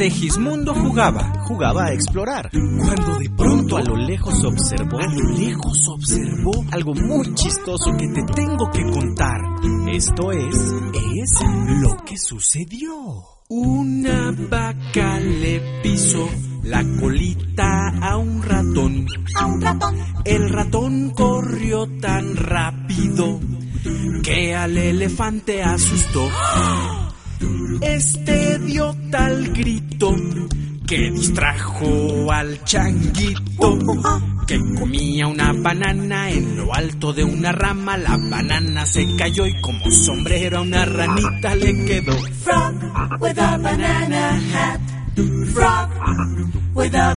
Segismundo jugaba a explorar, cuando de pronto a lo lejos observó algo muy chistoso que te tengo que contar. Esto es lo que sucedió. Una vaca le pisó la colita a un ratón. El ratón corrió tan rápido que al elefante asustó. Este dio tal grito que distrajo al changuito, que comía una banana en lo alto de una rama. La banana se cayó y como sombrero a una ranita le quedó. Frog with a banana hat. Frog with a